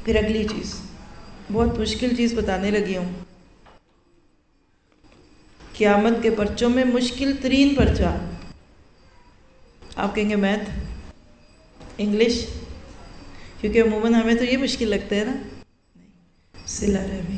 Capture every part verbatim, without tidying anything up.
پھر اگلی چیز، بہت مشکل چیز بتانے لگی ہوں۔ قیامت کے پرچوں میں مشکل ترین پرچہ، آپ کہیں گے میتھ، انگلش، کیونکہ عموماً ہمیں تو یہ مشکل لگتا ہے نا، صلہ رحمی،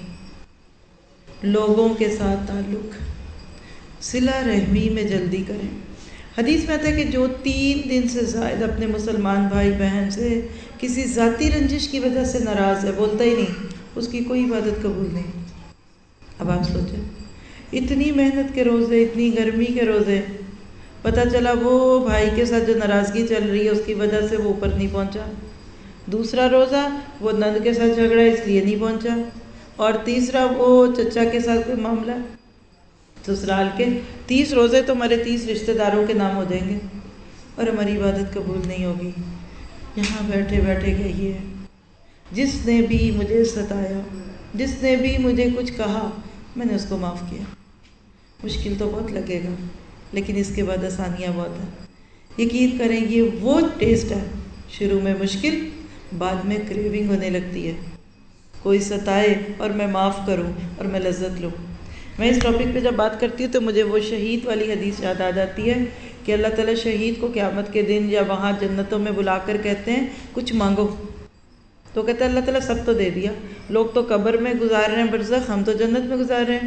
لوگوں کے ساتھ تعلق، صلہ رحمی میں جلدی کریں۔ حدیث میں آتا ہے کہ جو تین دن سے زائد اپنے مسلمان بھائی بہن سے کسی ذاتی رنجش کی وجہ سے ناراض ہے، بولتا ہی نہیں، اس کی کوئی عبادت قبول نہیں۔ اب آپ سوچیں، اتنی محنت کے روزے، اتنی گرمی کے روزے، پتہ چلا وہ بھائی کے ساتھ جو ناراضگی چل رہی ہے اس کی وجہ سے وہ اوپر نہیں پہنچا، دوسرا روزہ وہ نند کے ساتھ جھگڑا اس لیے نہیں پہنچا، اور تیسرا وہ چچا کے ساتھ کوئی معاملہ، سسرال کے تیس روزے تو ہمارے تیس رشتہ داروں کے نام ہو جائیں گے اور ہماری عبادت قبول نہیں ہوگی۔ یہاں بیٹھے بیٹھے کہیے، جس نے بھی مجھے ستایا، جس نے بھی مجھے کچھ کہا، میں نے اس کو معاف کیا۔ مشکل تو بہت لگے گا لیکن اس کے بعد آسانیاں بہت ہیں، یقین کریں گے وہ ٹیسٹ ہے، شروع میں مشکل، بعد میں کریونگ ہونے لگتی ہے، کوئی ستائے اور میں معاف کروں اور میں لذت لوں۔ میں اس ٹاپک پہ جب بات کرتی ہوں تو مجھے وہ شہید والی حدیث یاد آ جاتی ہے کہ اللہ تعالیٰ شہید کو قیامت کے دن یا وہاں جنتوں میں بلا کر کہتے ہیں کچھ مانگو، تو کہتا ہے اللہ تعالیٰ سب تو دے دیا، لوگ تو قبر میں گزار رہے ہیں برزخ، ہم تو جنت میں گزار رہے ہیں۔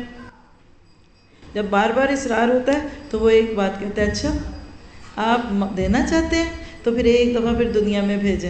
جب بار بار اصرار ہوتا ہے تو وہ ایک بات کہتا ہے، اچھا آپ دینا چاہتے ہیں تو پھر ایک دفعہ پھر دنیا میں بھیجیں،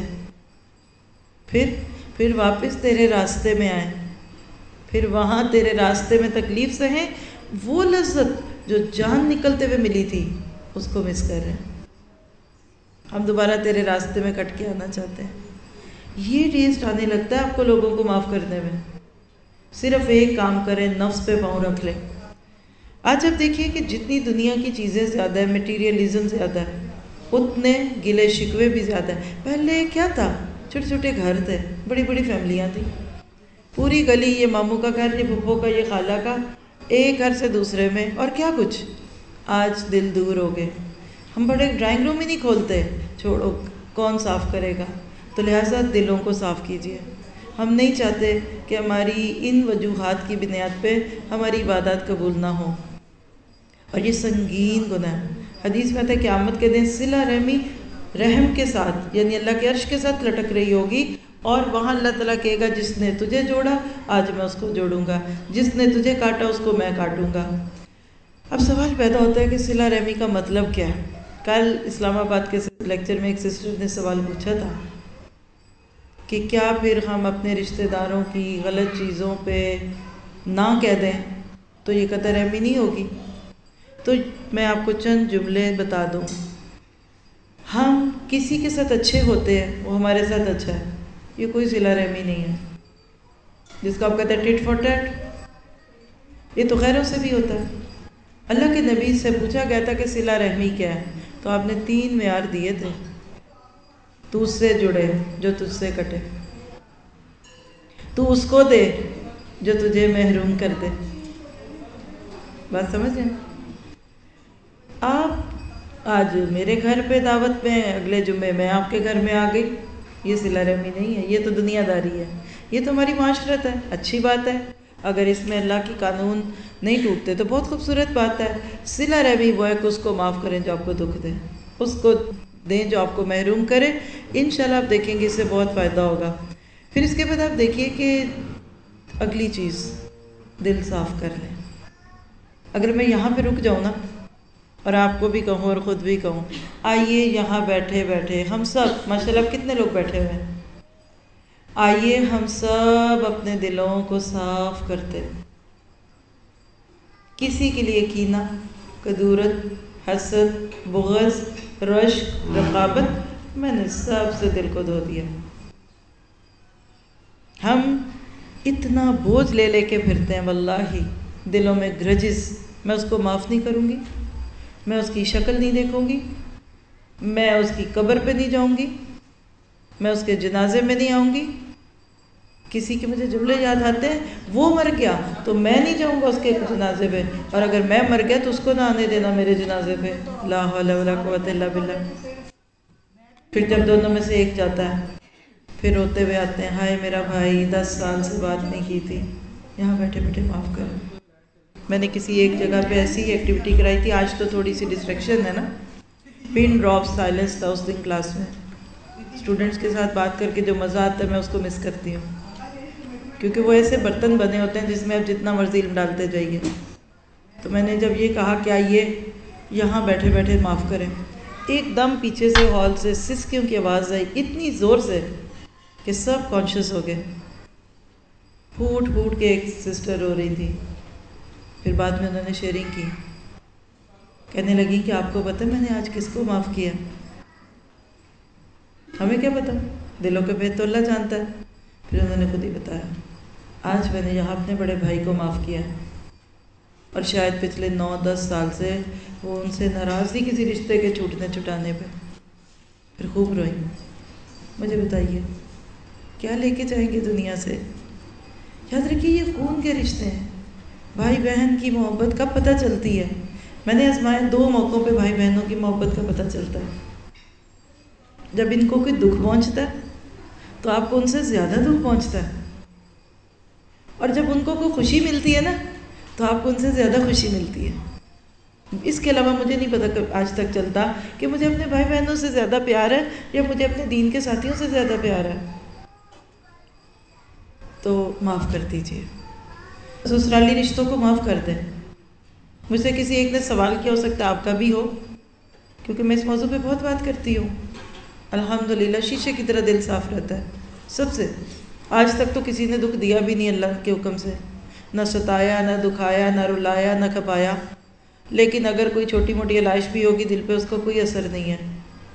پھر پھر واپس تیرے راستے میں آئیں، پھر وہاں تیرے راستے میں تکلیف سہیں، وہ لذت جو جان نکلتے ہوئے ملی تھی اس کو مس کر رہے ہیں، ہم دوبارہ تیرے راستے میں کٹ کے آنا چاہتے ہیں۔ یہ ٹیسٹ آنے لگتا ہے آپ کو لوگوں کو معاف کرنے میں، صرف ایک کام کریں، نفس پہ پاؤں رکھ لیں۔ آج آپ دیکھیے کہ جتنی دنیا کی چیزیں زیادہ ہے، میٹیریلزم زیادہ ہے، اتنے گلے شکوے بھی زیادہ ہیں۔ پہلے کیا تھا، چھوٹے چھوٹے گھر تھے، بڑی بڑی فیملیاں تھیں، پوری گلی یہ ماموں کا گھر، یہ پھپھو کا، یہ خالہ کا، ایک گھر سے دوسرے میں، اور کیا کچھ۔ آج دل دور ہو گئے، ہم بڑے ڈرائنگ روم ہی نہیں کھولتے، چھوڑو کون صاف کرے گا۔ تو لہٰذا دلوں کو صاف کیجیے۔ ہم نہیں چاہتے کہ ہماری ان وجوہات کی بنیاد پہ ہماری عبادات قبول نہ ہوں، اور یہ سنگین گناہ ہے۔ حدیث میں آتا ہے قیامت کے دن صلہ رحمی رحم کے ساتھ، یعنی اللہ کے عرش کے ساتھ لٹک رہی ہوگی، اور وہاں اللہ تعالیٰ کہے گا جس نے تجھے جوڑا آج میں اس کو جوڑوں گا، جس نے تجھے کاٹا اس کو میں کاٹوں گا۔ اب سوال پیدا ہوتا ہے کہ صلہ رحمی کا مطلب کیا ہے؟ کل اسلام آباد کے لیکچر میں ایک سسٹر نے سوال پوچھا تھا کہ کیا پھر ہم اپنے رشتہ داروں کی غلط چیزوں پہ نہ کہہ دیں تو یہ قطع رحمی نہیں ہوگی؟ تو میں آپ کو چند جملے بتا دوں۔ ہم کسی کے ساتھ اچھے ہوتے ہیں، وہ ہمارے ساتھ اچھا ہے، یہ کوئی صلہ رحمی نہیں ہے، جس کو آپ کہتے ہیں ٹٹ فار ٹیٹ، یہ تو غیروں سے بھی ہوتا ہے۔ اللہ کے نبی سے پوچھا گیا تھا کہ صلہ رحمی کیا ہے، تو آپ نے تین معیار دیے تھے۔ تو اس سے جڑے جو تجھ سے کٹے، تو اس کو دے جو تجھے محروم کر دے۔ بات سمجھیں؟ آپ آج میرے گھر پہ دعوت میں، اگلے جمعے میں آپ کے گھر میں آ گئی، یہ صلہ رحمی نہیں ہے، یہ تو دنیا داری ہے، یہ تو ہماری معاشرت ہے۔ اچھی بات ہے، اگر اس میں اللہ کی قانون نہیں ٹوٹتے تو بہت خوبصورت بات ہے۔ صلہ رحمی وہ ہے کہ اس کو معاف کریں جو آپ کو دکھ دے، اس کو دیں جو آپ کو محروم کرے۔ انشاءاللہ آپ دیکھیں گے اس سے بہت فائدہ ہوگا۔ پھر اس کے بعد آپ دیکھیے کہ اگلی چیز، دل صاف کر لیں۔ اگر میں یہاں پہ رک جاؤں نا، اور آپ کو بھی کہوں اور خود بھی کہوں، آئیے یہاں بیٹھے بیٹھے ہم سب، ماشاءاللہ کتنے لوگ بیٹھے ہوئے ہیں، آئیے ہم سب اپنے دلوں کو صاف کرتے، کسی کے لیے کینہ، کدورت، حسد، بغض، رشک، رقابت، میں نے سب سے دل کو دھو دیا۔ ہم اتنا بوجھ لے لے کے پھرتے ہیں، واللہ دلوں میں گرجز، میں اس کو معاف نہیں کروں گی، میں اس کی شکل نہیں دیکھوں گی، میں اس کی قبر پہ نہیں جاؤں گی، میں اس کے جنازے میں نہیں آؤں گی۔ کسی کے مجھے جملے یاد آتے ہیں، وہ مر گیا تو میں نہیں جاؤں گا اس کے جنازے پہ، اور اگر میں مر گیا تو اس کو نہ آنے دینا میرے جنازے پہ۔ لا حول ولا قوت الا باللہ۔ پھر جب دونوں میں سے ایک جاتا ہے، پھر روتے ہوئے آتے ہیں، ہائے میرا بھائی دس سال سے بات نہیں کی تھی، یہاں بیٹھے بیٹھے معاف کرو۔ میں نے کسی ایک جگہ پہ ایسی ایکٹیویٹی کرائی تھی، آج تو تھوڑی سی ڈسٹریکشن ہے نا، پن ڈراپ سائلنس تھا اس دن کلاس میں، اسٹوڈنٹس کے ساتھ بات کر کے جو مزہ آتا ہے میں اس کو مس کرتی ہوں، کیونکہ وہ ایسے برتن بنے ہوتے ہیں جس میں آپ جتنا مرضی علم ڈالتے جائیے۔ تو میں نے جب یہ کہا کہ آئیے یہاں بیٹھے بیٹھے معاف کریں، ایک دم پیچھے سے ہال سے سسکیوں کی آواز آئی اتنی زور سے کہ سب کانشیس ہو گئے، پھوٹ پھوٹ کے ایک سسٹر رو رہی تھی۔ پھر بعد میں انہوں نے شیئرنگ کی، کہنے لگی کہ آپ کو پتہ میں نے آج کس کو معاف کیا؟ ہمیں کیا پتہ، دلوں کے بھید تو اللہ جانتا ہے۔ پھر انہوں نے خود ہی بتایا، آج میں نے یہاں اپنے بڑے بھائی کو معاف کیا ہے، اور شاید پچھلے نو دس سال سے وہ ان سے ناراض تھی کسی رشتے کے چھوٹنے چھٹانے پہ۔ پھر خوب روئی۔ مجھے بتائیے کیا لے کے جائیں گے دنیا سے؟ یاد رکھیے یہ خون کے رشتے ہیں، بھائی بہن کی محبت کب پتہ چلتی ہے؟ میں نے آزمایا، دو موقعوں پہ بھائی بہنوں کی محبت کا پتہ چلتا ہے۔ جب ان کو کوئی دکھ پہنچتا ہے تو آپ کو ان سے زیادہ دکھ پہنچتا ہے، اور جب ان کو کوئی خوشی ملتی ہے نا تو آپ کو ان سے زیادہ خوشی ملتی ہے۔ اس کے علاوہ مجھے نہیں پتا کہ آج تک چلتا کہ مجھے اپنے بھائی بہنوں سے زیادہ پیار ہے یا مجھے اپنے دین کے ساتھیوں سے زیادہ پیار ہے۔ تو معاف کر دیجیے، سسرالی رشتوں کو معاف کر دیں۔ مجھ سے کسی ایک نے سوال کیا، ہو سکتا ہے آپ کا بھی ہو، کیونکہ میں اس موضوع پہ بہت بات کرتی ہوں۔ الحمدللہ شیشے کی طرح دل صاف رہتا ہے سب سے، آج تک تو کسی نے دکھ دیا بھی نہیں اللہ کے حکم سے، نہ ستایا، نہ دکھایا، نہ رلایا، نہ کھپایا۔ لیکن اگر کوئی چھوٹی موٹی علائش بھی ہوگی دل پہ، اس کا کوئی اثر نہیں ہے۔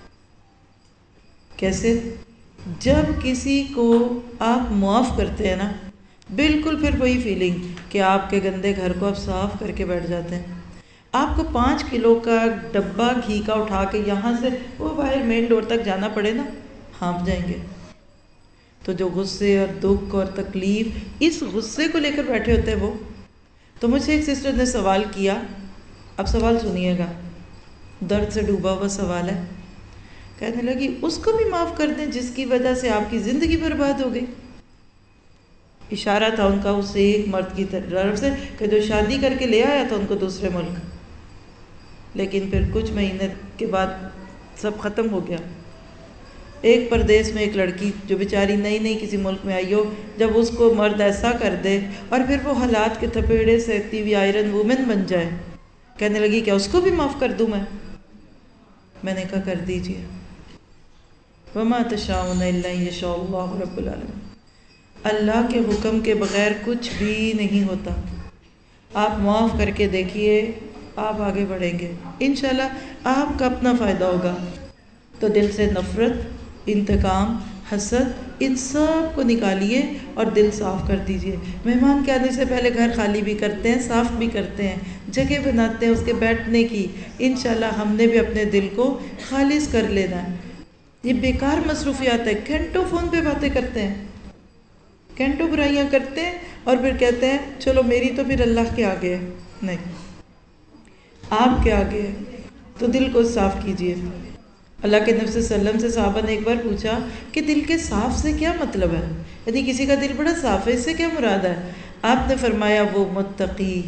کیسے؟ جب کسی کو آپ معاف کرتے ہیں نا، بالکل پھر وہی فیلنگ کہ آپ کے گندے گھر کو آپ صاف کر کے بیٹھ جاتے ہیں۔ آپ کو پانچ کلو کا ڈبہ گھی کا اٹھا کے یہاں سے وہ باہر مین ڈور تک جانا پڑے نا، ہانپ جائیں گے۔ تو جو غصے اور دکھ اور تکلیف اس غصے کو لے کر بیٹھے ہوتے ہیں وہ، تو مجھ سے ایک سسٹر نے سوال کیا، اب سوال سنیے گا، درد سے ڈوبا ہوا سوال ہے۔ کہنے لگی اس کو بھی معاف کر دیں جس کی وجہ سے آپ کی زندگی برباد ہو گئی۔ اشارہ تھا ان کا اس ایک مرد کی طرف سے کہ جو شادی کر کے لے آیا تھا ان کو دوسرے ملک، لیکن پھر کچھ مہینے کے بعد سب ختم ہو گیا۔ ایک پردیس میں ایک لڑکی جو بیچاری نئی نئی کسی ملک میں آئی ہو، جب اس کو مرد ایسا کر دے اور پھر وہ حالات کے تھپیڑے سہتی ہوئی آئرن وومن بن جائے، کہنے لگی کیا اس کو بھی معاف کر دوں میں؟ میں نے کہا کر دیجیے۔ وَمَا تَشَاءُونَ إِلَّا أَن يَشَاءَ اللَّهُ رَبُّ الْعَالَمِينَ۔ اللہ کے حکم کے بغیر کچھ بھی نہیں ہوتا۔ آپ معاف کر کے دیکھیے، آپ آگے بڑھیں گے انشاءاللہ، آپ کا اپنا فائدہ ہوگا۔ تو دل سے نفرت، انتقام، حسد، ان سب کو نکالیے اور دل صاف کر دیجیے۔ مہمان کے آنے سے پہلے گھر خالی بھی کرتے ہیں، صاف بھی کرتے ہیں، جگہ بناتے ہیں اس کے بیٹھنے کی۔ انشاءاللہ ہم نے بھی اپنے دل کو خالص کر لینا ہے۔ یہ بیکار مصروفیات ہے، گھنٹوں فون پہ باتیں کرتے ہیں، گھنٹوں برائیاں کرتے ہیں، اور پھر کہتے ہیں چلو میری تو پھر اللہ کے آگے ہے۔ نہیں، آپ کے آگے ہے، تو دل کو صاف کیجیے۔ اللہ کے نبی صلی اللہ علیہ وسلم سے صحابہ نے ایک بار پوچھا کہ دل کے صاف سے کیا مطلب ہے، یعنی کسی کا دل بڑا صاف ہے، اس سے کیا مراد ہے؟ آپ نے فرمایا وہ متقی،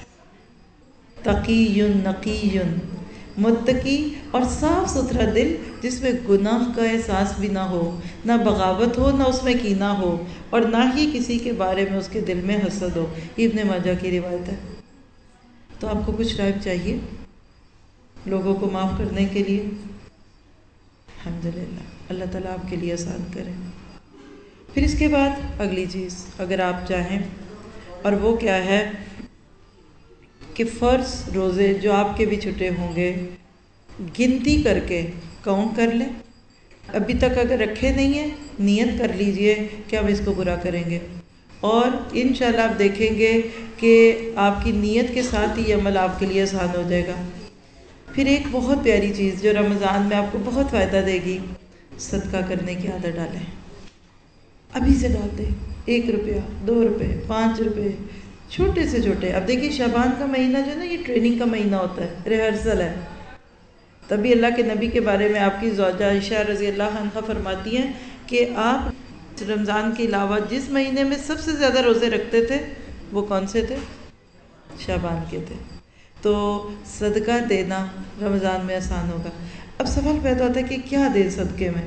تقی نقی، متقی اور صاف ستھرا دل جس میں گناہ کا احساس بھی نہ ہو، نہ بغاوت ہو، نہ اس میں کینہ ہو، اور نہ ہی کسی کے بارے میں اس کے دل میں حسد ہو۔ ابن ماجہ کی روایت ہے۔ تو آپ کو کچھ ٹائم چاہیے لوگوں کو معاف کرنے کے لیے؟ الحمدللہ، اللہ تعالیٰ آپ کے لیے آسان کرے۔ پھر اس کے بعد اگلی چیز اگر آپ چاہیں، اور وہ کیا ہے کہ فرض روزے جو آپ کے بھی چھٹے ہوں گے، گنتی کر کے کاؤنٹ کر لیں۔ ابھی تک اگر رکھے نہیں ہیں، نیت کر لیجئے کہ ہم اس کو پورا کریں گے، اور انشاءاللہ آپ دیکھیں گے کہ آپ کی نیت کے ساتھ ہی یہ عمل آپ کے لیے آسان ہو جائے گا۔ پھر ایک بہت پیاری چیز جو رمضان میں آپ کو بہت فائدہ دے گی، صدقہ کرنے کی عادت ڈالیں۔ ابھی سے ڈال دیں، ایک روپیہ، دو روپے، پانچ روپے، چھوٹے سے چھوٹے۔ اب دیکھیے شعبان کا مہینہ جو ہے نا، یہ ٹریننگ کا مہینہ ہوتا ہے، ریہرسل ہے۔ تبھی اللہ کے نبی کے بارے میں آپ کی زوجہ عائشہ رضی اللہ عنہا فرماتی ہیں کہ آپ رمضان کے علاوہ جس مہینے میں سب سے زیادہ روزے رکھتے تھے وہ کون سے تھے؟ شعبان کے تھے. تو صدقہ دینا رمضان میں آسان ہوگا. اب سوال پیدا ہوتا ہے کہ کیا دیں صدقے میں؟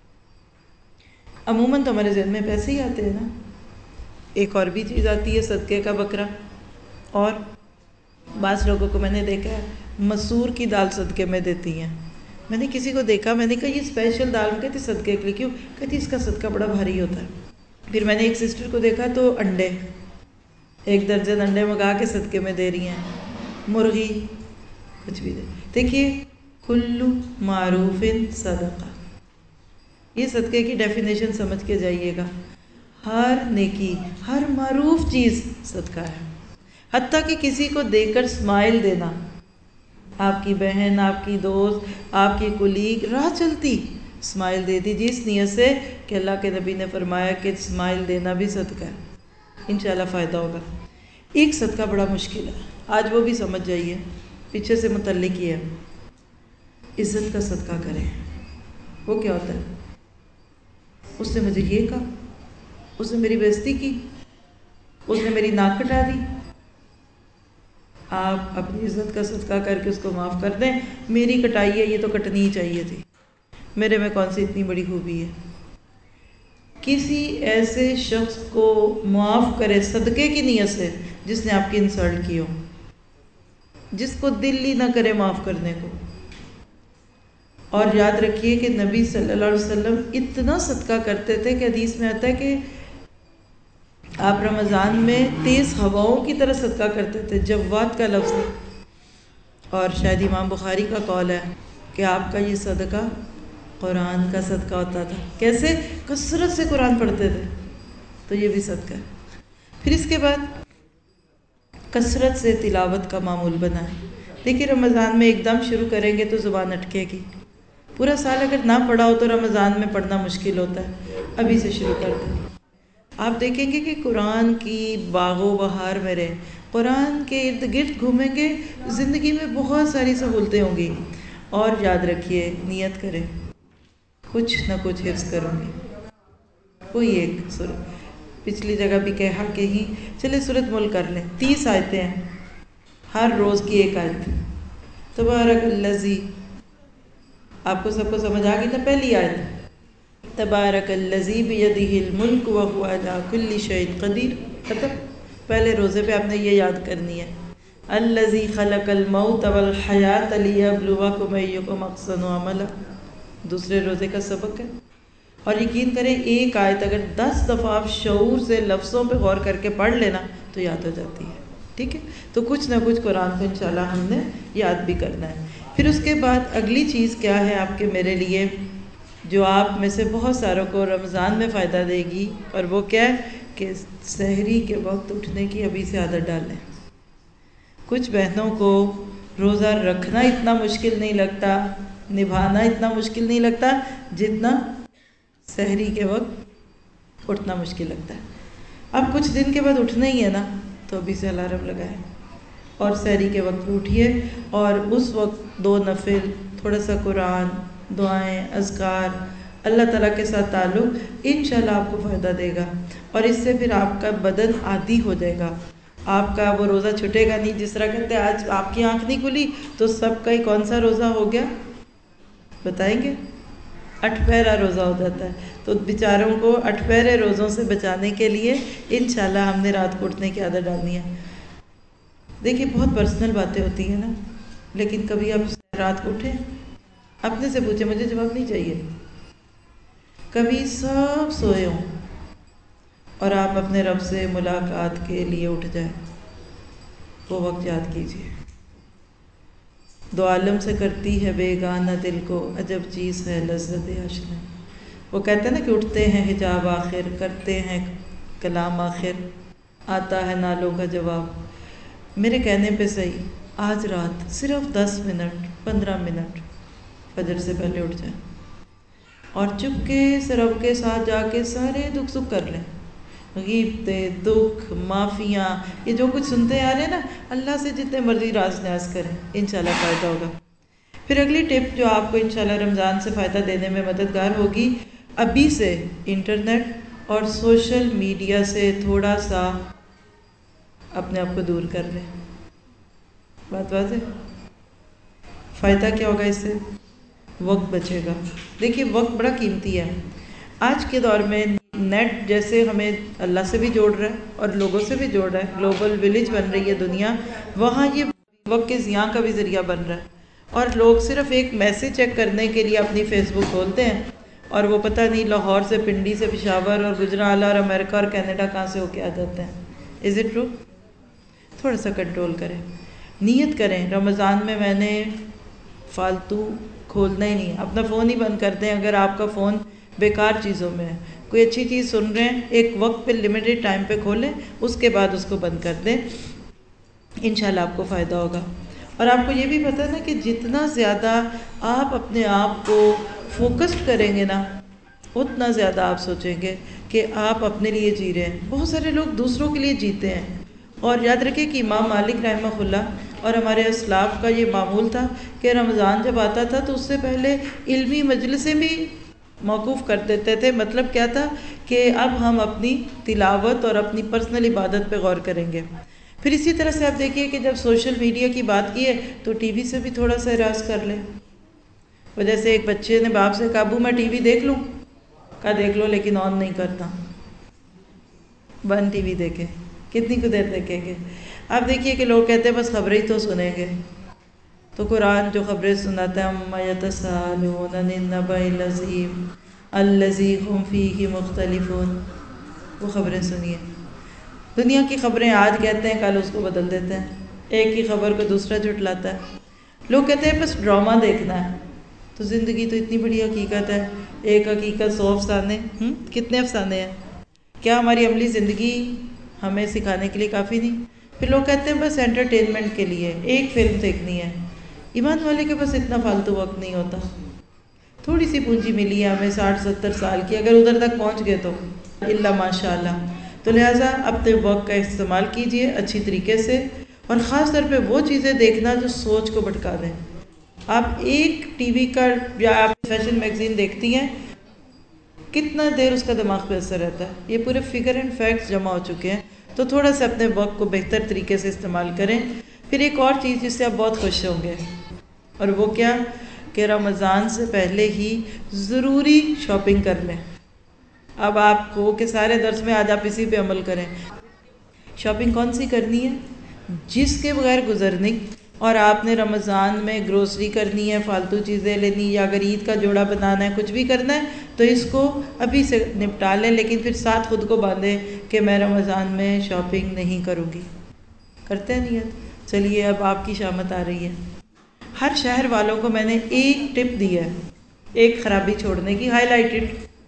عموماً تو ہمارے ذہن میں پیسے ہی آتے ہیں نا. ایک اور بھی چیز آتی ہے صدقے کا بکرا، اور بعض لوگوں کو میں نے دیکھا ہے مسور کی دال صدقے میں دیتی ہیں. میں نے کسی کو دیکھا، میں نے کہا یہ اسپیشل دال میں کہتی صدقے کے لیے، کیوں؟ کہتی اس کا صدقہ بڑا بھاری ہوتا ہے. پھر میں نے ایک سسٹر کو دیکھا تو انڈے، ایک درجن انڈے منگا کے صدقے میں دے رہی ہیں. مرغی، کچھ بھی دے. دیکھیے کلو معروف صدقہ، یہ صدقے کی ڈیفینیشن سمجھ کے جائیے گا. ہر نیکی، ہر معروف چیز صدقہ ہے. حتیٰ کہ کسی کو دیکھ کر اسمائل دینا، آپ کی بہن، آپ کی دوست، آپ کی کولیگ راہ چلتی اسمائل دے دی، جس نیت سے کہ اللہ کے نبی نے فرمایا کہ اسمائل دینا بھی صدقہ ہے. انشاءاللہ فائدہ ہوگا. ایک صدقہ بڑا مشکل ہے، آج وہ بھی سمجھ جائیے، پیچھے سے متعلق ہی ہے. عزت کا صدقہ کریں. وہ کیا ہوتا ہے؟ اس نے مجھے یہ کہا، اس نے میری بےعزتی کی، اس نے میری ناک کٹا دی. آپ اپنی عزت کا صدقہ کر کے اس کو معاف کر دیں. میری کٹائی ہے، یہ تو کٹنی ہی چاہیے تھی، میرے میں کون سی اتنی بڑی خوبی ہے. کسی ایسے شخص کو معاف کرے صدقے کی نیت سے جس نے آپ کی انسلٹ کی ہو، جس کو دل ہی نہ کرے معاف کرنے کو. اور یاد رکھیے کہ نبی صلی اللہ علیہ وسلم اتنا صدقہ کرتے تھے کہ حدیث میں آتا ہے کہ آپ رمضان میں تیز ہواؤں کی طرح صدقہ کرتے تھے. جواد کا لفظ ہے، اور شاید امام بخاری کا قول ہے کہ آپ کا یہ صدقہ قرآن کا صدقہ ہوتا تھا. کیسے؟ کثرت سے قرآن پڑھتے تھے. تو یہ بھی صدقہ ہے. پھر اس کے بعد کثرت سے تلاوت کا معمول بنائیں. دیکھیے رمضان میں ایک دم شروع کریں گے تو زبان اٹکے گی. پورا سال اگر نہ پڑھا ہو تو رمضان میں پڑھنا مشکل ہوتا ہے. ابھی سے شروع کر دیں. آپ دیکھیں گے کہ قرآن کی باغ و بہار میں رہیں، قرآن کے ارد گرد گھومیں گے، زندگی میں بہت ساری سہولتیں ہوں گی. اور یاد رکھیے، نیت کریں کچھ نہ کچھ حفظ کروں گی. کوئی ایک سورت پچھلی جگہ بھی کہا کہ ہی چلے سورت مل کر لیں. تیس آیتیں ہیں، ہر روز کی ایک آیت. تبارک الذی، آپ کو سب کو سمجھ آ گئی نا پہلی آیت؟ تبارک الذی بیدہ الملک وہو علی کل شیء قدیر. ختم. پہلے روزے پہ آپ نے یہ یاد کرنی ہے، الذی خلق الموت والحیاۃ لیبلوکم ایکم احسن عملا. دوسرے روزے کا سبق ہے. اور یقین کریں ایک آیت اگر دس دفعہ آپ شعور سے لفظوں پہ غور کر کے پڑھ لینا تو یاد ہو جاتی ہے. ٹھیک ہے، تو کچھ نہ کچھ قرآن کو انشاءاللہ ہم نے یاد بھی کرنا ہے. پھر اس کے بعد اگلی چیز کیا ہے آپ کے میرے لیے، جو آپ میں سے بہت ساروں کو رمضان میں فائدہ دے گی، اور وہ کیا ہے کہ سحری کے وقت اٹھنے کی ابھی سے عادت ڈالیں. کچھ بہنوں کو روزہ رکھنا اتنا مشکل نہیں لگتا، نبھانا اتنا مشکل نہیں لگتا جتنا سحری کے وقت اٹھنا مشکل لگتا ہے. اب کچھ دن کے بعد اٹھنا ہی ہے نا، تو ابھی سے الارم لگائیں اور سحری کے وقت اٹھیے، اور اس وقت دو نفل، تھوڑا سا قرآن، دعائیں، اذکار، اللہ تعالیٰ کے ساتھ تعلق انشاءاللہ آپ کو فائدہ دے گا. اور اس سے پھر آپ کا بدن عادی ہو جائے گا، آپ کا وہ روزہ چھٹے گا نہیں. جس طرح کہتے ہیں آج آپ کی آنکھ نہیں کھلی تو سب کا ہی کون سا روزہ ہو گیا بتائیں گے؟ اٹھ پہرا روزہ ہو جاتا ہے. تو بیچاروں کو اٹھ پہرے روزوں سے بچانے کے لیے انشاءاللہ ہم نے رات کو اٹھنے کی عادت ڈالنی ہے. دیکھیے بہت پرسنل باتیں ہوتی ہیں نا، لیکن کبھی آپ رات کو اٹھیں، اپنے سے پوچھیں، مجھے جواب نہیں چاہیے. کبھی سب سوئے ہوں اور آپ اپنے رب سے ملاقات کے لیے اٹھ جائیں، وہ وقت یاد کیجیے. دو عالم سے کرتی ہے بیگانہ دل کو، عجب چیز ہے لذت آشنا. وہ کہتے ہیں نا کہ اٹھتے ہیں حجاب آخر، کرتے ہیں کلام آخر، آتا ہے نالوں کا جواب. میرے کہنے پہ صحیح آج رات صرف دس منٹ پندرہ منٹ فجر سے پہلے اٹھ جائیں اور چپکے سے رب کے ساتھ جا کے سارے دکھ سکھ کر لیں. غیبتیں، دکھ، معافیاں، یہ جو کچھ سنتے آ رہے ہیں نا، اللہ سے جتنے مرضی راز نیاز کریں، انشاءاللہ فائدہ ہوگا. پھر اگلی ٹپ جو آپ کو انشاءاللہ رمضان سے فائدہ دینے میں مددگار ہوگی، ابھی سے انٹرنیٹ اور سوشل میڈیا سے تھوڑا سا اپنے آپ کو دور کر لیں. بات واضح؟ فائدہ کیا ہوگا اس سے؟ وقت بچے گا. دیکھیے وقت بڑا قیمتی ہے. آج کے دور میں نیٹ جیسے ہمیں اللہ سے بھی جوڑ رہا ہے اور لوگوں سے بھی جوڑ رہا ہے، گلوبل ولیج بن رہی ہے دنیا، وہاں یہ وقت کے ضیاع کا بھی ذریعہ بن رہا ہے. اور لوگ صرف ایک میسج چیک کرنے کے لیے اپنی فیس بک کھولتے ہیں، اور وہ پتہ نہیں لاہور سے پنڈی سے پشاور اور گجرالہ اور امریکہ اور کینیڈا کہاں سے ہو کے آ جاتے ہیں. Is it true? تھوڑا سا کنٹرول کریں. نیت کریں رمضان میں میں نے فالتو کھولنا ہی نہیں. اپنا فون ہی بند کر دیں اگر آپ کا فون بیکار چیزوں میں ہے. کوئی اچھی چیز سن رہے ہیں ایک وقت پہ لمیٹڈ ٹائم پہ کھولیں، اس کے بعد اس کو بند کر دیں. انشاءاللہ آپ کو فائدہ ہوگا. اور آپ کو یہ بھی پتہ ہے نا کہ جتنا زیادہ آپ اپنے آپ کو فوکسڈ کریں گے نا، اتنا زیادہ آپ سوچیں گے کہ آپ اپنے لیے جی رہے ہیں. بہت سارے لوگ دوسروں کے لیے جیتے ہیں. اور یاد رکھیں کہ امام مالک رحمہ اللہ اور ہمارے اسلاف کا یہ معمول تھا کہ رمضان جب آتا تھا تو اس سے پہلے علمی مجلسیں بھی موقوف کر دیتے تھے. مطلب کیا تھا کہ اب ہم اپنی تلاوت اور اپنی پرسنل عبادت پہ غور کریں گے. پھر اسی طرح سے آپ دیکھیے کہ جب سوشل میڈیا کی بات کی ہے تو ٹی وی سے بھی تھوڑا سا اراض کر لیں. وہ جیسے ایک بچے نے باپ سے کہا ابو میں ٹی وی دیکھ لوں، کہا دیکھ لو لیکن آن نہیں کرتا. بند ٹی وی دیکھیں. کتنی کو دیر دیکھیں گے؟ آپ دیکھیے کہ لوگ کہتے ہیں بس خبریں ہی تو سنیں گے. تو قرآن جو خبریں سناتا ہے عما یتساءلون عن النبأ العظیم الذی هم فیہ مختلفون، وہ خبریں سنیے. دنیا کی خبریں آج کہتے ہیں کل اس کو بدل دیتے ہیں. ایک ہی خبر کو دوسرا جھٹلاتا ہے. لوگ کہتے ہیں بس ڈرامہ دیکھنا ہے. تو زندگی تو اتنی بڑی حقیقت ہے. ایک حقیقت سو افسانے. ہم کتنے افسانے ہیں؟ کیا ہماری عملی زندگی ہمیں سکھانے کے لیے کافی نہیں؟ پھر لوگ کہتے ہیں بس انٹرٹینمنٹ کے لیے ایک فلم دیکھنی ہے. ایمان والے کے پاس اتنا فالتو وقت نہیں ہوتا. تھوڑی سی پونجی ملی ہے ہمیں ساٹھ ستر سال کی، اگر ادھر تک پہنچ گئے تو اللہ ماشاء اللہ. تو لہٰذا اپنے وقت کا استعمال کیجئے اچھی طریقے سے، اور خاص طور پہ وہ چیزیں دیکھنا جو سوچ کو بھٹکا دیں. آپ ایک ٹی وی کا یا آپ فیشن میگزین دیکھتی ہیں، کتنا دیر اس کا دماغ پہ اثر رہتا ہے. یہ پورے فگر اینڈ فیکٹس جمع ہو چکے ہیں. تو تھوڑا سا اپنے وقت کو بہتر طریقے سے استعمال کریں. پھر ایک اور چیز جس سے آپ بہت خوش ہوں گے، اور وہ کیا کہ رمضان سے پہلے ہی ضروری شاپنگ کر لیں. اب آپ کو کہ سارے درس میں آج آپ اسی پہ عمل کریں. شاپنگ کون سی کرنی ہے؟ جس کے بغیر گزرنی. اور آپ نے رمضان میں گروسری کرنی ہے، فالتو چیزیں لینی، یا اگر عید کا جوڑا بنانا ہے، کچھ بھی کرنا ہے تو اس کو ابھی سے نپٹا لیں. لیکن پھر ساتھ خود کو باندھیں کہ میں رمضان میں شاپنگ نہیں کروں گی. کرتے ہیں نیت؟ چلیے اب آپ کی شامت آ رہی ہے. ہر شہر والوں کو میں نے ایک ٹپ دی ہے ایک خرابی چھوڑنے کی، ہائی لائٹڈ.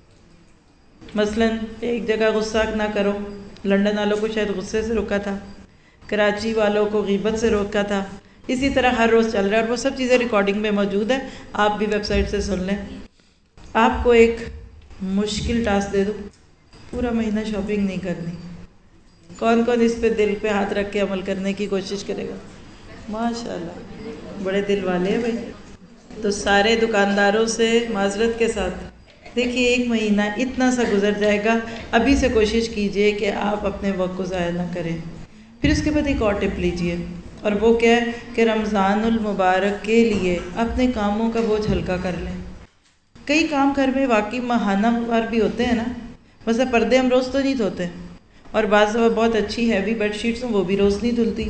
مثلاً ایک جگہ غصہ نہ کرو. لندن والوں کو شاید غصے سے روکا تھا، کراچی والوں کو غیبت سے روکا تھا. اسی طرح ہر روز چل رہا ہے، اور وہ سب چیزیں ریکارڈنگ میں موجود ہیں، آپ بھی ویب سائٹ سے سن لیں. آپ کو ایک مشکل ٹاسک دے دو، پورا مہینہ شاپنگ نہیں کرنی. کون کون اس پہ دل پہ ہاتھ رکھ کے عمل کرنے کی کوشش کرے گا؟ ماشاء اللہ بڑے دل والے ہیں بھائی. تو سارے دکانداروں سے معذرت کے ساتھ دیکھیے ایک مہینہ اتنا سا گزر جائے گا. ابھی سے کوشش کیجئے کہ آپ اپنے وقت کو ضائع نہ کریں. پھر اس کے بعد ایک اور ٹپ لیجئے، اور وہ کیا ہے کہ رمضان المبارک کے لیے اپنے کاموں کا بوجھ ہلکا کر لیں. کئی کام گھر میں واقعی ماہانہ وار بھی ہوتے ہیں نا. مثلا پردے ہم روز تو نہیں دھوتے، اور بعض دفعہ بہت اچھی ہیوی بیڈ شیٹس ہوں وہ بھی روز نہیں دھلتی.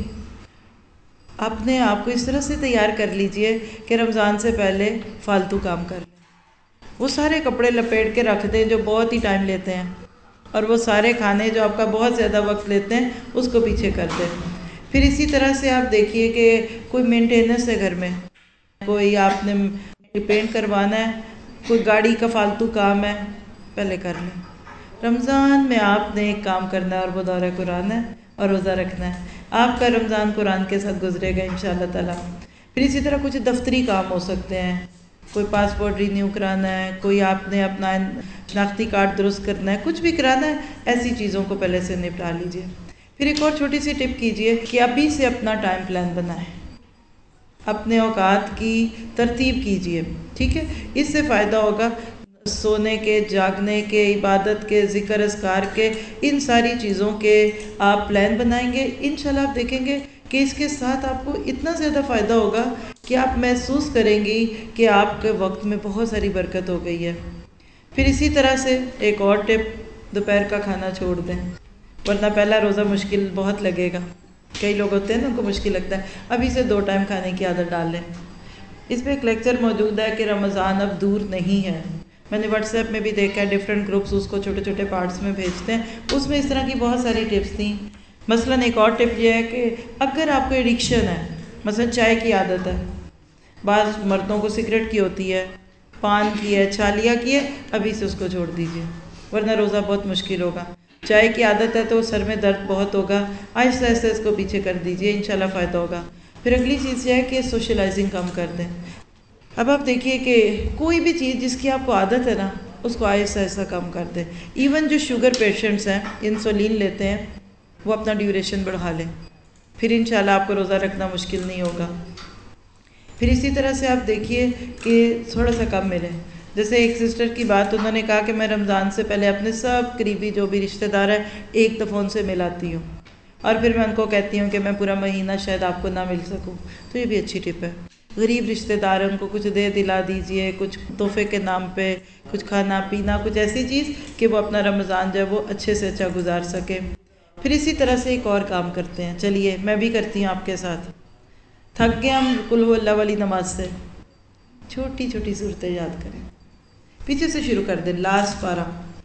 اپنے آپ کو اس طرح سے تیار کر لیجئے کہ رمضان سے پہلے فالتو کام کر لیں. وہ سارے کپڑے لپیٹ کے رکھ دیں جو بہت ہی ٹائم لیتے ہیں، اور وہ سارے کھانے جو آپ کا بہت زیادہ وقت لیتے ہیں اس کو پیچھے کر دیں. پھر اسی طرح سے آپ دیکھیے کہ کوئی مینٹیننس ہے گھر میں، کوئی آپ نے پینٹ کروانا ہے، کوئی گاڑی کا فالتو کام ہے، پہلے کر لیں. رمضان میں آپ نے ایک کام کرنا ہے اور وہ دورہ قرآن ہے اور روزہ رکھنا ہے. آپ کا رمضان قرآن کے ساتھ گزرے گا انشاءاللہ تعالی. پھر اسی طرح کچھ دفتری کام ہو سکتے ہیں، کوئی پاسپورٹ رینیو کرانا ہے، کوئی آپ نے اپنا شناختی کارڈ درست کرنا ہے، کچھ بھی کرانا ہے، ایسی چیزوں کو پہلے سے نپٹا لیجئے. پھر ایک اور چھوٹی سی ٹپ کیجئے کہ ابھی سے اپنا ٹائم پلان بنائیں، اپنے اوقات کی ترتیب کیجئے. ٹھیک ہے؟ اس سے فائدہ ہوگا. سونے کے، جاگنے کے، عبادت کے، ذکر اذکار کے، ان ساری چیزوں کے آپ پلان بنائیں گے، انشاءاللہ آپ دیکھیں گے کہ اس کے ساتھ آپ کو اتنا زیادہ فائدہ ہوگا کہ آپ محسوس کریں گی کہ آپ کے وقت میں بہت ساری برکت ہو گئی ہے۔ پھر اسی طرح سے ایک اور ٹپ، دوپہر کا کھانا چھوڑ دیں، ورنہ پہلا روزہ مشکل بہت لگے گا۔ کئی لوگ ہوتے ہیں نا، ان کو مشکل لگتا ہے، ابھی سے دو ٹائم کھانے کی عادت ڈال لیں۔ اس پہ ایک لیکچر موجود ہے کہ رمضان اب دور نہیں ہے۔ میں نے واٹس ایپ میں بھی دیکھا ہے، ڈیفرنٹ گروپس اس کو چھوٹے چھوٹے پارٹس میں بھیجتے ہیں، اس میں اس طرح کی بہت ساری ٹپس تھیں۔ مثلا ایک اور ٹپ یہ ہے کہ اگر آپ کو ایڈکشن ہے، مثلا چائے کی عادت ہے، بعض مردوں کو سگریٹ کی ہوتی ہے، پان کی ہے، چھالیا کی ہے، ابھی سے اس کو چھوڑ دیجیے، ورنہ روزہ بہت مشکل ہوگا۔ چائے کی عادت ہے تو سر میں درد بہت ہوگا، آہستہ آہستہ اس کو پیچھے کر دیجیے، انشاءاللہ فائدہ ہوگا۔ پھر اگلی چیز یہ ہے کہ سوشلائزنگ کم کر دیں۔ اب آپ دیکھیے کہ کوئی بھی چیز جس کی آپ کو عادت ہے نا، اس کو آہستہ آہستہ کم کر دیں۔ ایون جو شوگر پیشنٹس ہیں، انسولین لیتے ہیں، وہ اپنا ڈیوریشن بڑھا لیں، پھر انشاءاللہ آپ کو روزہ رکھنا مشکل نہیں ہوگا۔ پھر اسی طرح سے آپ دیکھیے کہ تھوڑا سا کم ملے۔ جیسے ایک سسٹر کی بات، انہوں نے کہا کہ میں رمضان سے پہلے اپنے سب قریبی جو بھی رشتہ دار ہیں ایک دفعہ ان سے ملاتی ہوں، اور پھر میں ان کو کہتی ہوں کہ میں پورا مہینہ شاید آپ کو نہ مل سکوں۔ تو یہ بھی اچھی ٹپ ہے۔ غریب رشتہ دار ہیں، ان کو کچھ دے دلا دیجئے، کچھ تحفے کے نام پہ، کچھ کھانا پینا، کچھ ایسی چیز کہ وہ اپنا رمضان جو ہے وہ اچھے سے اچھا گزار سکے۔ پھر اسی طرح سے ایک اور کام کرتے ہیں، چلیے میں بھی کرتی ہوں آپ کے ساتھ۔ تھک گئے ہم قل ہو اللہ والی نماز سے، چھوٹی چھوٹی صورتیں یاد کریں، پیچھے سے شروع کر دیں۔ لاسٹ پارہ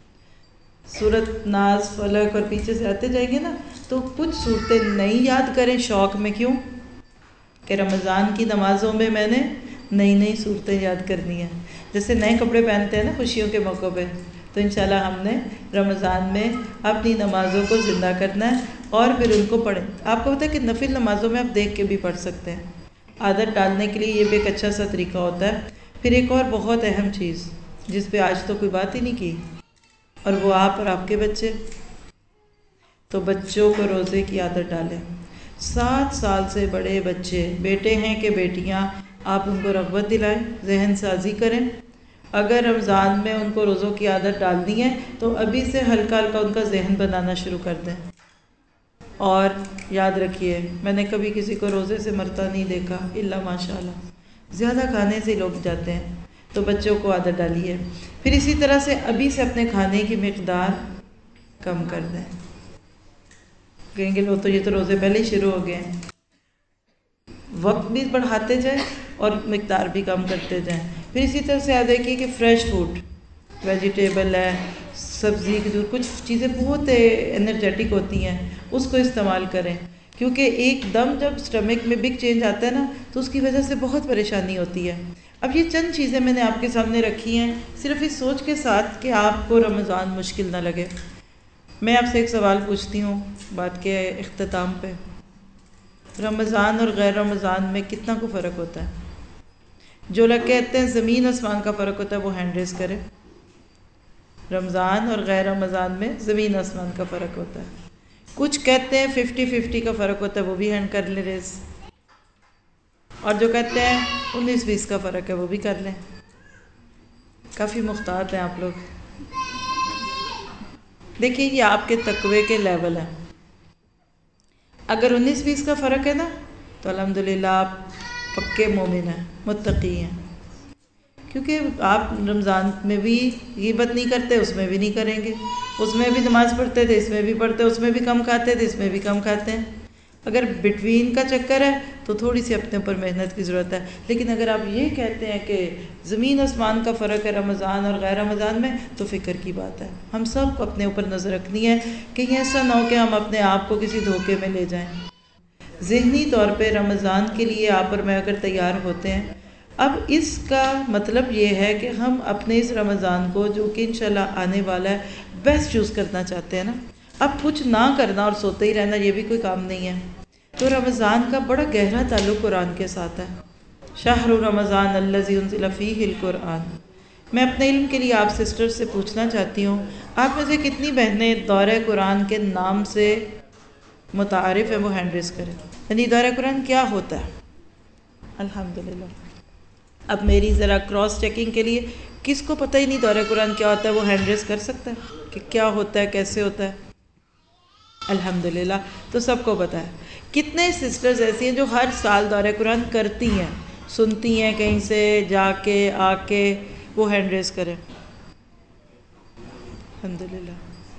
سورت ناز، فلق اور پیچھے سے آتے جائیں گے نا، تو کچھ صورتیں نہیں یاد کریں شوق میں، کیوں کہ رمضان کی نمازوں میں میں نے نئی نئی صورتیں یاد کرنی ہیں۔ جیسے نئے کپڑے پہنتے ہیں نا خوشیوں کے موقع پہ، تو انشاءاللہ ہم نے رمضان میں اپنی نمازوں کو زندہ کرنا ہے اور پھر ان کو پڑھیں۔ آپ کو پتہ ہے کہ نفل نمازوں میں آپ دیکھ کے بھی پڑھ سکتے ہیں، عادت ڈالنے کے لیے یہ بھی ایک اچھا سا طریقہ ہوتا ہے۔ پھر ایک اور بہت اہم چیز جس پہ آج تو کوئی بات ہی نہیں کی، اور وہ آپ اور آپ کے بچے، تو بچوں کو روزے کی عادت ڈالیں۔ سات سال سے بڑے بچے، بیٹے ہیں کہ بیٹیاں، آپ ان کو رغبت دلائیں، ذہن سازی کریں۔ اگر رمضان میں ان کو روزوں کی عادت ڈالنی ہے تو ابھی سے ہلکا ہلکا ان کا ذہن بنانا شروع کر دیں۔ اور یاد رکھیے، میں نے کبھی کسی کو روزے سے مرتا نہیں دیکھا الا ماشاء اللہ، زیادہ کھانے سے لوگ جاتے ہیں، تو بچوں کو عادت ڈالیے۔ پھر اسی طرح سے ابھی سے اپنے کھانے کی مقدار کم کر دیں۔ کہیں گے لوگ تو یہ تو روزے پہلے ہی شروع ہو گئے ہیں، وقت بھی بڑھاتے جائیں اور مقدار بھی کم کرتے جائیں۔ پھر اسی طرح سے یاد رکھیے کہ فریش فوڈ، ویجیٹیبل ہے، سبزی کی جو کچھ چیزیں بہت انرجیٹک ہوتی ہیں، اس کو استعمال کریں، کیونکہ ایک دم جب سٹمک میں بگ چینج آتا ہے نا تو اس کی وجہ سے بہت پریشانی ہوتی ہے۔ اب یہ چند چیزیں میں نے آپ کے سامنے رکھی ہیں صرف اس سوچ کے ساتھ کہ آپ کو رمضان مشکل نہ لگے۔ میں آپ سے ایک سوال پوچھتی ہوں بات کے اختتام پہ، رمضان اور غیر رمضان میں کتنا کو فرق ہوتا ہے؟ جو لوگ کہتے ہیں زمین آسمان کا فرق ہوتا ہے وہ ہینڈ ریز کرے۔ رمضان اور غیر رمضان میں زمین آسمان کا فرق ہوتا ہے۔ کچھ کہتے ہیں ففٹی ففٹی کا فرق ہوتا ہے، وہ بھی ہینڈ کر لیں ریز، اور جو کہتے ہیں انیس بیس کا فرق ہے وہ بھی کر لیں۔ کافی محتاط ہیں آپ لوگ۔ دیکھیے یہ آپ کے تقوی کے لیول ہیں، اگر انیس بیس کا فرق ہے نا تو الحمدللہ آپ پکے مومن ہیں، متقی ہیں، کیونکہ آپ رمضان میں بھی غیبت نہیں کرتے، اس میں بھی نہیں کریں گے، اس میں بھی نماز پڑھتے تھے، اس میں بھی پڑھتے، اس میں بھی کم کھاتے تھے، اس میں بھی کم کھاتے ہیں۔ اگر بٹوین کا چکر ہے تو تھوڑی سی اپنے اوپر محنت کی ضرورت ہے، لیکن اگر آپ یہ کہتے ہیں کہ زمین آسمان کا فرق ہے رمضان اور غیر رمضان میں، تو فکر کی بات ہے۔ ہم سب کو اپنے اوپر نظر رکھنی ہے کہ یہ ایسا نہ ہو کہ ہم اپنے آپ کو کسی دھوکے میں لے جائیں۔ ذہنی طور پہ رمضان کے لیے آپ اور میں اگر تیار ہوتے ہیں، اب اس کا مطلب یہ ہے کہ ہم اپنے اس رمضان کو جو کہ انشاءاللہ آنے والا ہے بیسٹ چوز کرنا چاہتے ہیں نا۔ اب کچھ نہ کرنا اور سوتے ہی رہنا یہ بھی کوئی کام نہیں ہے۔ تو رمضان کا بڑا گہرا تعلق قرآن کے ساتھ ہے۔ شہر رمضان الذی انزل فیہ القرآن۔ میں اپنے علم کے لیے آپ سسٹر سے پوچھنا چاہتی ہوں، آپ میں سے کتنی بہنیں دورہ قرآن کے نام سے متعارف ہیں؟ وہ ہینڈ ریز کریں۔ یعنی دورہ قرآن کیا ہوتا ہے؟ الحمدللہ۔ اب میری ذرا کراس چیکنگ کے لیے کس کو پتہ ہی نہیں دورہ قرآن کیا ہوتا ہے وہ ہینڈ ریز کر سکتا ہے کہ کیا ہوتا ہے، کیسے ہوتا ہے؟ الحمدللہ تو سب کو پتہ ہے۔ کتنے سسٹرز ایسی ہیں جو ہر سال دورہ قرآن کرتی ہیں، سنتی ہیں کہیں سے جا کے آ کے، وہ ہینڈ ریز کریں۔ الحمدللہ۔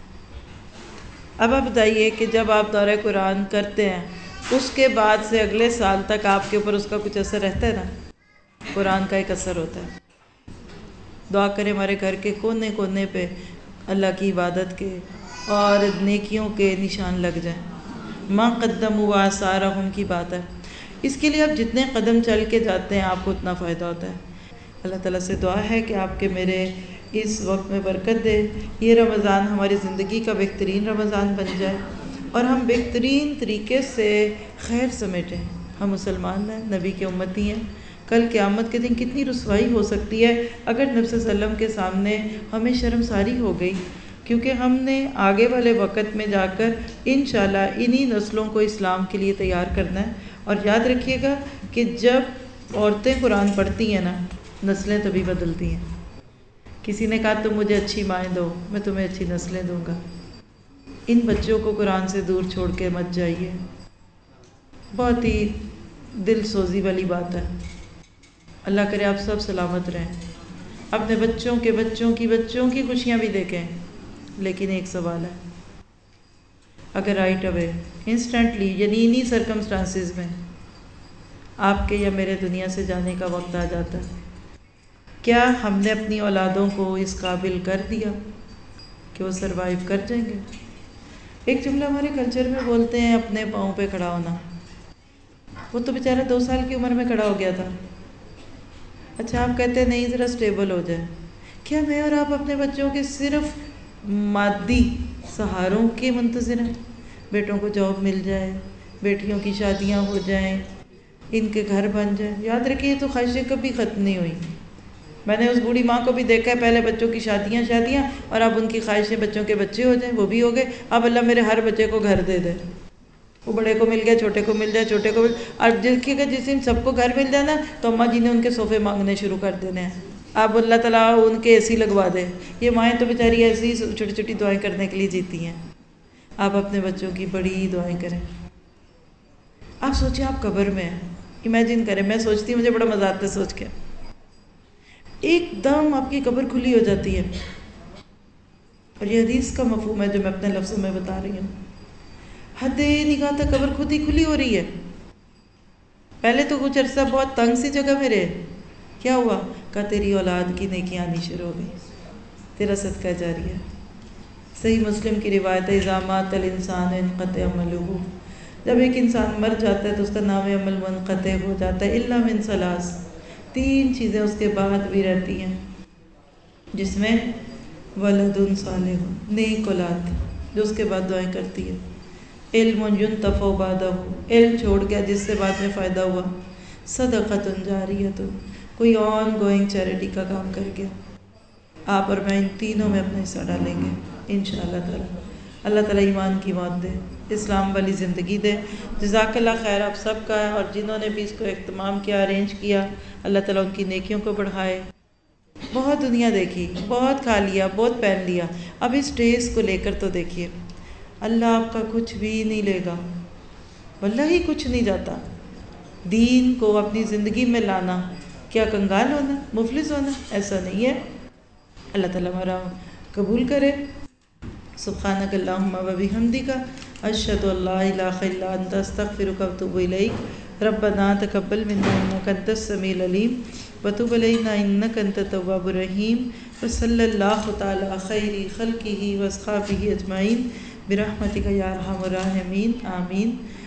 اب آپ بتائیے کہ جب آپ دورہ قرآن کرتے ہیں اس کے بعد سے اگلے سال تک آپ کے اوپر اس کا کچھ اثر رہتا ہے نا؟ قرآن کا ایک اثر ہوتا ہے۔ دعا کریں ہمارے گھر کے کونے کونے پہ اللہ کی عبادت کے اور نیکیوں کے نشان لگ جائیں۔ ما قدموا وآثارہم کی بات ہے، اس کے لیے آپ جتنے قدم چل کے جاتے ہیں آپ کو اتنا فائدہ ہوتا ہے۔ اللہ تعالیٰ سے دعا ہے کہ آپ کے میرے اس وقت میں برکت دے، یہ رمضان ہماری زندگی کا بہترین رمضان بن جائے اور ہم بہترین طریقے سے خیر سمیٹیں۔ ہم مسلمان ہیں، نبی کے امتی ہیں۔ کل قیامت کے دن کتنی رسوائی ہو سکتی ہے اگر نبی صلی اللہ علیہ وسلم کے سامنے ہمیں شرمساری ہو گئی، کیونکہ ہم نے آگے والے وقت میں جا کر انشاءاللہ انہی نسلوں کو اسلام کے لیے تیار کرنا ہے۔ اور یاد رکھیے گا کہ جب عورتیں قرآن پڑھتی ہیں نا، نسلیں تبھی بدلتی ہیں۔ کسی نے کہا تم مجھے اچھی مائیں دو، میں تمہیں اچھی نسلیں دوں گا۔ ان بچوں کو قرآن سے دور چھوڑ کے مت جائیے، بہت ہی دل سوزی والی بات ہے۔ اللہ کرے آپ سب سلامت رہیں، اپنے بچوں کے بچوں کی بچوں کی خوشیاں بھی دیکھیں۔ لیکن ایک سوال ہے، اگر رائٹ اوے انسٹنٹلی یعنی انہی سرکمسٹانسز میں آپ کے یا میرے دنیا سے جانے کا وقت آ جاتا ہے، کیا ہم نے اپنی اولادوں کو اس قابل کر دیا کہ وہ سروائیو کر جائیں گے؟ ایک جملہ ہمارے کلچر میں بولتے ہیں اپنے پاؤں پہ کھڑا ہونا۔ وہ تو بیچارہ دو سال کی عمر میں کھڑا ہو گیا تھا۔ اچھا آپ کہتے ہیں نہیں ذرا سٹیبل ہو جائے۔ کیا میں اور آپ اپنے بچوں کے صرف مادی سہاروں کے منتظر ہیں؟ بیٹوں کو جاب مل جائے، بیٹیوں کی شادیاں ہو جائیں، ان کے گھر بن جائیں۔ یاد رکھیے یہ تو خواہشیں کبھی ختم نہیں ہوئی۔ میں نے اس بوڑھی ماں کو بھی دیکھا ہے، پہلے بچوں کی شادیاں شادیاں اور اب ان کی خواہشیں بچوں کے بچے ہو جائیں، وہ بھی ہو گئے۔ اب اللہ میرے ہر بچے کو گھر دے دے، وہ بڑے کو مل گیا، چھوٹے کو مل جائے، چھوٹے کو مل اور دیکھیے گا جس دن سب کو گھر مل جائے نا تو اماں جی نے ان کے صوفے مانگنے شروع کر دینے ہیں۔ اب اللہ تعالیٰ ان کے اے سی لگوا دے۔ یہ مائیں تو بیچاری ایسی چھوٹی چھوٹی دعائیں کرنے کے لیے جیتی ہیں۔ آپ اپنے بچوں کی بڑی دعائیں کریں۔ آپ سوچیں آپ قبر میں ہیں، امیجن کریں، میں سوچتی ہوں مجھے بڑا مزہ آتا ہے سوچ کے، ایک دم آپ کی قبر کھلی ہو جاتی ہے۔ اور یہ حدیث کا مفہوم ہے جو میں اپنے لفظوں میں بتا رہی ہوں۔ حد نگاہ تک قبر خود ہی کھلی ہو رہی ہے۔ پہلے تو کچھ عرصہ بہت تنگ سی جگہ میں رہے، کیا ہوا؟ کہا تیری اولاد کی نیکیاں آنی شروع ہو گئی، تیرا صدقہ جاری ہے۔ صحیح مسلم کی روایت ہے اذا مات الانسان انقطع عملہ، جب ایک انسان مر جاتا ہے تو اس کا نام عمل منقطع ہو جاتا ہے، الا من ثلاث، تین چیزیں اس کے بعد بھی رہتی ہیں، جس میں ولد صالح، نیک اولاد جو اس کے بعد دعائیں کرتی ہے، علم ينتفع بعدہ، علم چھوڑ گیا جس سے بعد میں فائدہ ہوا، صدقۃ جاریۃ، کوئی آن گوئنگ چیریٹی کا کام کر گیا۔ آپ اور میں ان تینوں میں اپنا حصہ ڈالیں گے انشاءاللہ تعالی۔ اللہ تعالیٰ ایمان کی موت دے، اسلام والی زندگی دے۔ جزاک اللہ خیر آپ سب کا، اور جنہوں نے بھی اس کو اہتمام کیا، ارینج کیا، اللہ تعالیٰ ان کی نیکیوں کو بڑھائے۔ بہت دنیا دیکھی، بہت کھا لیا، بہت پہن لیا، اب اس ٹیسٹ کو لے کر تو دیکھیے، اللہ آپ کا کچھ بھی نہیں لے گا، واللہ ہی کچھ نہیں جاتا۔ دین کو اپنی زندگی میں لانا، کیا کنگال ہونا، مفلس ہونا؟ ایسا نہیں ہے۔ اللہ تعالیٰ ہمارا قبول کرے۔ سبحانک اللہم و بحمدک، اشہد ان لا الہ الا انت، استغفرک و اتوب الیک۔ ربنا تقبل منا انک انت السمیع العلیم وتب علینا انک انت التواب الرحیم، وصلی اللہ تعالی خیر خلقہ واصحابہ اجمعین برحمتک یا ارحم الراحمین، آمین۔